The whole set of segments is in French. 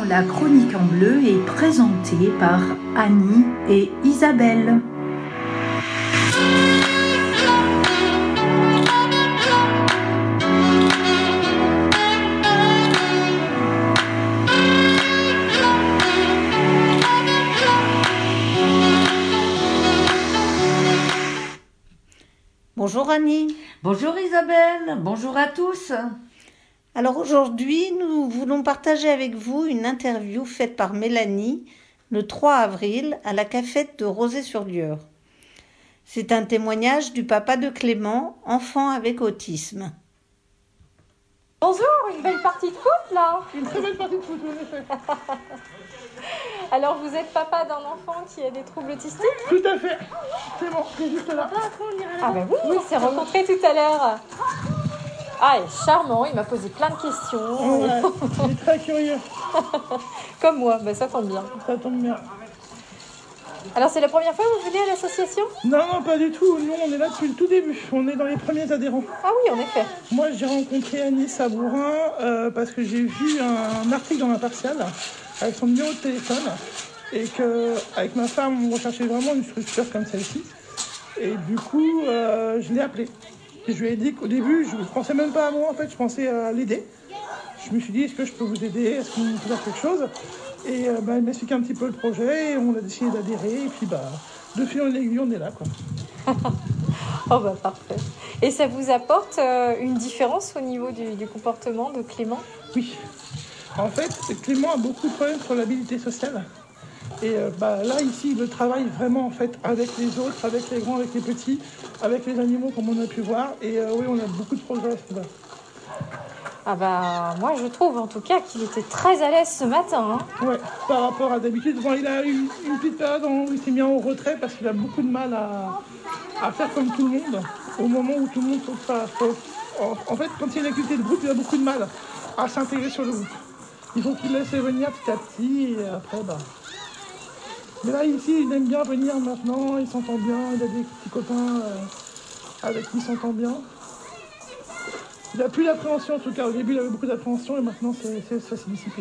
La chronique en bleu est présentée par Annie et Isabelle. Bonjour Annie. Bonjour Isabelle, bonjour à tous. Alors aujourd'hui, nous voulons partager avec vous une interview faite par Mélanie le 3 avril à la cafette de Rozay-sur-Lieure. C'est un témoignage du papa de Clément, enfant avec autisme. Bonjour, une belle partie de foot là. Une très belle partie de foot, en effet. Alors vous êtes papa d'un enfant qui a des troubles autistiques? Tout à fait. C'est bon, c'est juste là. Ah ben oui, on s'est rencontrés tout à l'heure. Ah, il est charmant, il m'a posé plein de questions. Ouais, il est très curieux. Comme moi, ben ça tombe bien. Ça tombe bien. Alors c'est la première fois que vous venez à l'association? Non, pas du tout. Nous, on est là depuis le tout début. On est dans les premiers adhérents. Ah oui, en effet. Moi, j'ai rencontré Annie Sabourin parce que j'ai vu un article dans l'Impartial avec son numéro de téléphone et qu'avec ma femme, on recherchait vraiment une structure comme celle-ci. Et du coup, je l'ai appelée. Et je lui ai dit qu'au début, je ne pensais même pas à moi, en fait, je pensais à l'aider. Je me suis dit, est-ce que je peux vous aider? Est-ce qu'on peut faire quelque chose? Et elle m'a expliqué un petit peu le projet et on a décidé d'adhérer. Et puis, de fil en aiguille, on est là, quoi. Oh bah parfait. Et ça vous apporte une différence au niveau du comportement de Clément? Oui. En fait, Clément a beaucoup de problèmes sur l'habilité sociale. Et là, ici, il travaille vraiment en fait avec les autres, avec les grands, avec les petits, avec les animaux, comme on a pu voir. Et oui, on a beaucoup de progrès à ce niveau-là. Ah bah moi je trouve en tout cas qu'il était très à l'aise ce matin. Ouais, par rapport à d'habitude. Bon, il a eu une petite période où il s'est mis en retrait parce qu'il a beaucoup de mal à faire comme tout le monde. Au moment où tout le monde trouve ça. En fait, quand il y a une activité de groupe, il a beaucoup de mal à s'intégrer sur le groupe. Il faut qu'il laisse venir petit à petit et après, Mais là, ici, il aime bien venir maintenant, il s'entend bien, il a des petits copains avec qui il s'entend bien. Il n'a plus d'appréhension en tout cas. Au début, il avait beaucoup d'appréhension et maintenant, ça s'est dissipé.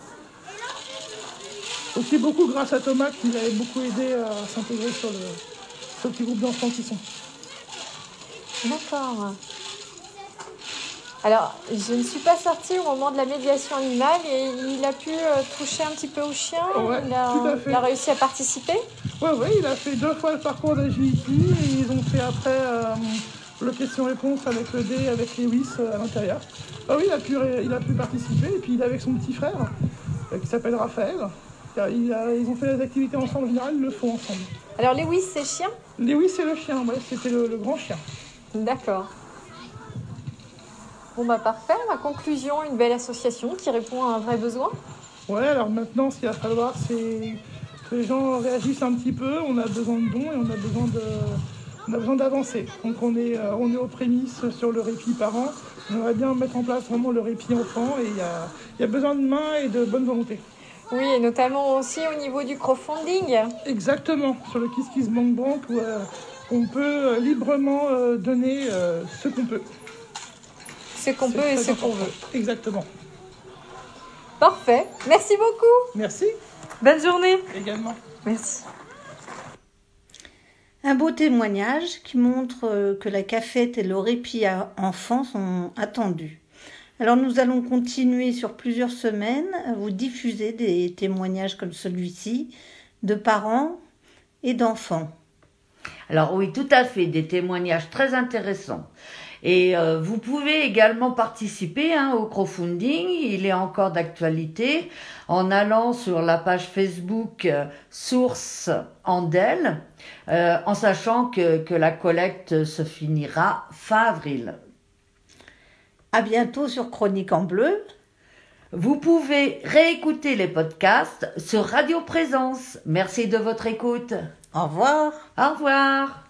Aussi beaucoup grâce à Thomas qui l'avait beaucoup aidé à s'intégrer sur le petit groupe d'enfants qui sont. D'accord. Alors, je ne suis pas sortie au moment de la médiation animale et il a pu toucher un petit peu au chien. Ouais, tout à fait. Il a réussi à participer. Oui, il a fait 2 fois le parcours d'agility et ils ont fait après le question-réponse avec le dé, avec Lewis à l'intérieur. Ah oui, il a pu participer et puis il est avec son petit frère qui s'appelle Raphaël. Ils ont fait les activités ensemble, en général, ils le font ensemble. Alors Lewis, c'est chien? Lewis, c'est le chien, ouais, c'était le grand chien. D'accord. Bon bah parfait, ma conclusion, une belle association qui répond à un vrai besoin. Ouais, alors maintenant, ce qu'il va falloir, c'est que les gens réagissent un petit peu. On a besoin de dons et on a besoin d'avancer. Donc on est aux prémices sur le répit parent. On aimerait bien mettre en place vraiment le répit enfant et il y a besoin de mains et de bonne volonté. Oui, et notamment aussi au niveau du crowdfunding. Exactement, sur le KissKissBankBank où on peut librement donner ce qu'on peut. Ce qu'on peut et ce qu'on veut. Exactement. Parfait. Merci beaucoup. Merci. Bonne journée. Également. Merci. Un beau témoignage qui montre que la cafette et le répit à enfants sont attendus. Alors nous allons continuer sur plusieurs semaines à vous diffuser des témoignages comme celui-ci de parents et d'enfants. Alors oui, tout à fait, des témoignages très intéressants. Et vous pouvez également participer au crowdfunding, il est encore d'actualité, en allant sur la page Facebook Source Andel, en sachant que la collecte se finira fin avril. À bientôt sur Chronique en bleu. Vous pouvez réécouter les podcasts sur Radio Présence. Merci de votre écoute. Au revoir. Au revoir.